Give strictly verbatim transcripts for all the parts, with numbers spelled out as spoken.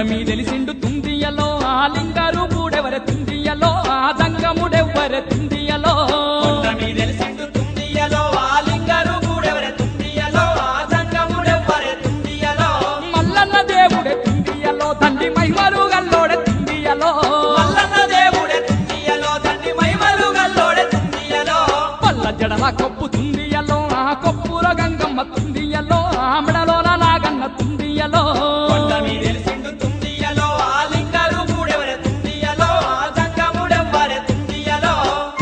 మీదెలిసిండు తుందియలో ఆ లింగారు పూడెవరె తుందియలో ఆ దంగముడెవ్వరె తుందియలో కొండ మీదెలిసిండు తుందియలో ఆ లింగారు పూడెవరె తుందియలో ఆ దంగముడెవ్వరె తుందియలో మల్లన్న దేవుడే తుందియలో తండ్రి మహిమలు గల్లోడే తుందియలో మల్లన్న దేవుడే తుందియలో తండ్రి మహిమలు గల్లోడే తుందియలో పల్ల జడల కొప్పు తుందియలో ఆ కొప్పుల గంగమ్మ తుందియలో ఆ మెడలోన నాగన్న తుందియలో కొండ మీదెలిసిండు తుందియలో ఆ లింగారు పూడెవరె తుందియలో ఆ దంగముడెవ్వరె తుందియలో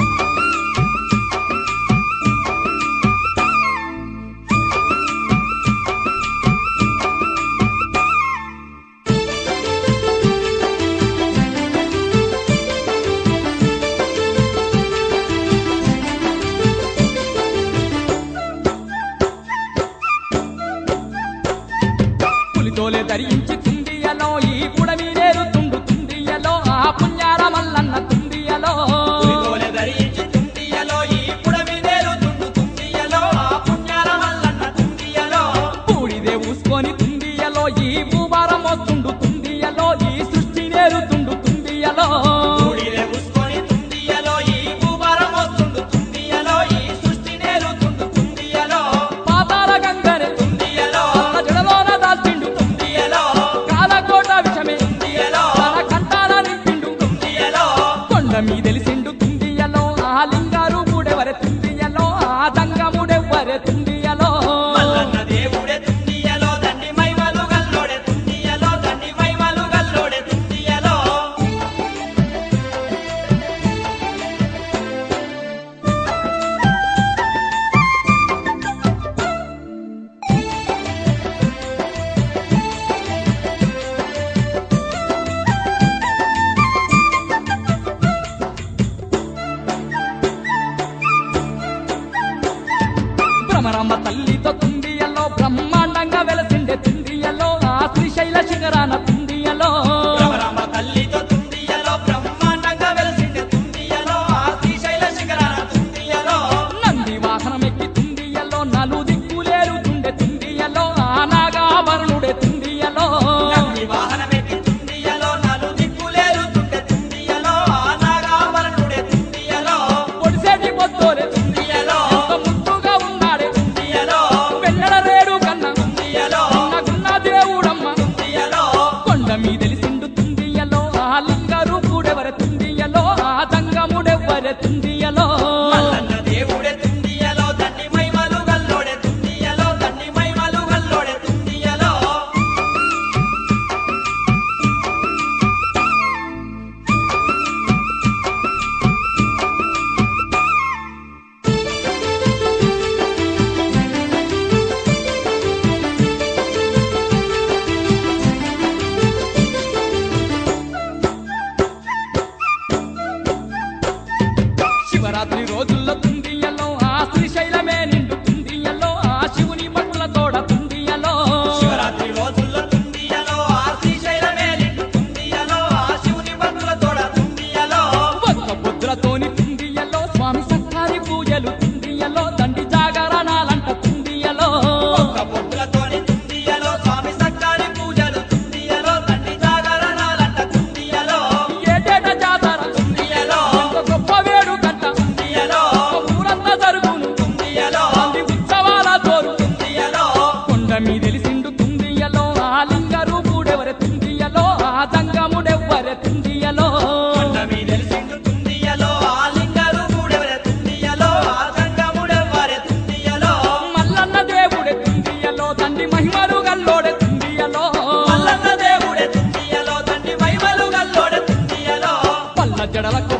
పులితోలే ధరించి తుందియలో ఈ పుడమీనేరు తుండు తుందియలో ఆ పుణ్యాల మల్లన్న తుందియలో పులితోలె ధరించి తుందియలో ఈ పుడమిదేలు తుండు తుందియలో ఆ పుణ్యాల మల్లన్న తుందియలో పూడిదే ఊసుకొని తుందియలో ఈ భూభారం వస్తుండు తుందియలో ఈ సృష్టి నేరుతుండు తుందియలో పూడిలే ఉస్కొని తుందియలో ఈ భూభారం వస్తుండు తుందియలో ఈ సృష్టి నేరుతుండు తుందియలో పాతాల గంగరే తుందియలో పల్ల జడలోన దాల్చిండు తుందియలో కాలకోట విషమే తుందియలో తన కంటాల నింపిండు తుందియలో కొండ మీదెలిసిండు తుందియలో ఆ లింగారు పూడెవరె తుందియలో ఆ దంగముడెవ్వరె తుందియలో మల్లన్న దేవుడే తుందియలో దండి మైమలు గల్లోడే తుందియలో దండి మైమలు గల్లోడే తుందియలో భ్రమరమ్మ తల్లితో తుందియలో బ్రహ్మాండంగా వెలసిండే తుందియలో ఆ శ్రీశైల శిఖరాన తుందియలో భ్రమరమ్మ తల్లితో తుందియలో బ్రహ్మాండంగా వెలసిండే తుందియలో ఆ శ్రీశైల శిఖరాన తుందియలో నంది వాహనమెక్కి తుందియలో నలు దిక్కులేరుతుండే తుందియలో ఆ నాగాభరణుడే తుందియలో నంది వాహనమెక్కి తుందియలో నలు దిక్కులేరుతుండే తుందియలో ఆ నాగాభరణుడే తుందియలో పొడిసేటి పొద్దోలే తుందియలో ఎంత ముద్దుగా ఉన్నాడే తుందియలో వెన్నెల రేడు కన్నా తుందియలో గున్న దేవుడమ్మ తుందియలో కొండ మీదెలిసిండు తుందియలో ఆ లింగారు పూడెవరె తుందియలో ఆ దంగముడెవ్వరె తుందియలో మల్లన్న దేవుడే తుందియలో దండి మైమలు గల్లోడే తుందియలో దండి మైమలు గల్లోడే తుందియలో శివరాత్రి రోజుల్లో తుందియలో ఆ శ్రీశైలమే నిండు తుందియలో ఆ శివుని భక్తుల తోడ తుందియలో శివరాత్రి రోజుల్లో తుందియలో ఆ శ్రీశైలమే నిండు తుందియలో ఆ శివుని భక్తుల తోడ తుందియలో ఒక్క బుద్ధులతోని తుందియలో స్వామి సత్కారి పూజలు తుందియలో దండి జాగరణాలంట తుందియలో ఒక్క పొద్దులతోని తుందియలో స్వామి సత్కారి పూజలు తుందియలో తండ్రి జాగరణాలంట తుందియలో ఏటేట జాతర తుందియలో ఎంత గొప్ప వేడుకంట తుందియలో ఊరంతా జరుగును తుందియలో తండ్రి ఉత్సవాల తోరు తుందియలో కొండ మీదెలిసిండు తుందియలో ఆ లింగారు పూడెవరె తుందియలో ఆ దంగముడెవ్వరె తుందియలో కొండ మీదెలిసిండు తుందియలో ఆ లింగారు పూడెవరె తుందియలో ఆ సంగముడెవ్వరె తుందియలో మల్లన్న దేవుడే తుందియలో తండ్రి మహిమలు గల్లోడే తుందియలో మల్లన్న దేవుడే తుందియలో తండ్రి మైమలు గల్లోడే తుందియలో పల్ల జడలకు